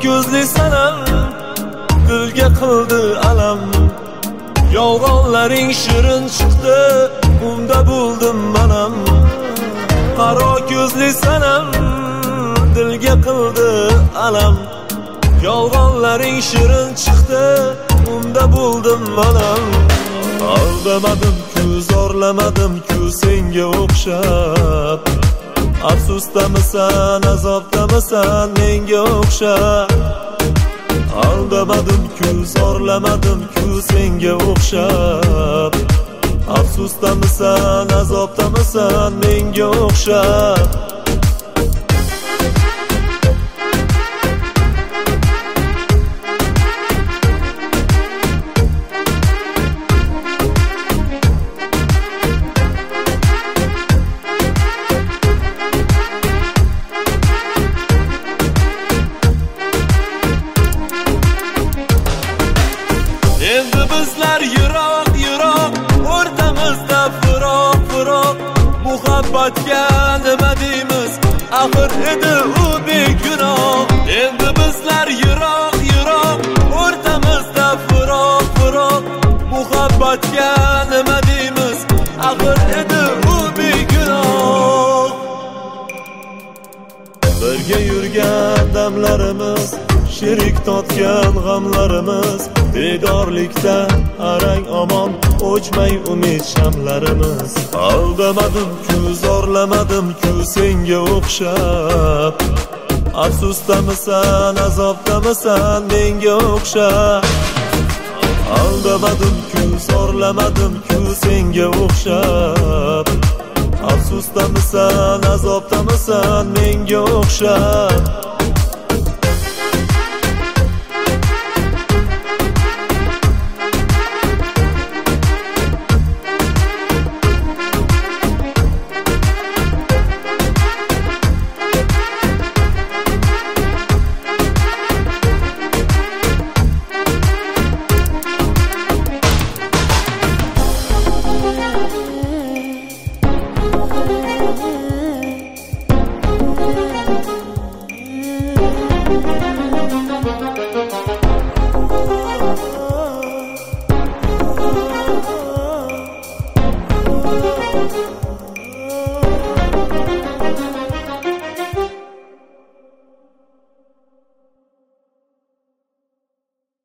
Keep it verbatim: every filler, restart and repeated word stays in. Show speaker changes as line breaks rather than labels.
ko'zli sanam dilga qildi alam. Yolg'onlaring shirin chiqdi, unda bo'ldim manam. Qaro ko'zli sanam dilga qildi alam. Yolg'onlaring shirin chiqdi, unda bo'ldim manam. Aldamadim-ku, zorlamadim-ku senga o'xshab. Afsusdamisan, azobdamisan menga o'xshab. Aldamadim-ku, zorlamadim-ku senga o'xshab. Afsusdamisan, azobdamisan menga o'xshab. Endi bizlar yiroq yiroq, o'rtamizda firoq firoq. Muhabbatga nima deymiz, axir edi u begunoh. Endi bizlar yiroq yiroq, o'rtamizda firoq firoq. Muhabbatga nima deymiz, axir edi u begunoh. Birga yurgan damlarimiz, sherik totgan g'amlarimiz, bedorlikda arang omon, o'chmay umid shamlarimiz. Aldamadim-ku, zorlamadim-ku senga o'xshab. Afsusdamisan, azobdamisan menga o'xshab. Aldamadim-ku, zorlamadim-ku senga o'xshab. Afsusdamisan, azobdamisan menga o'xshab.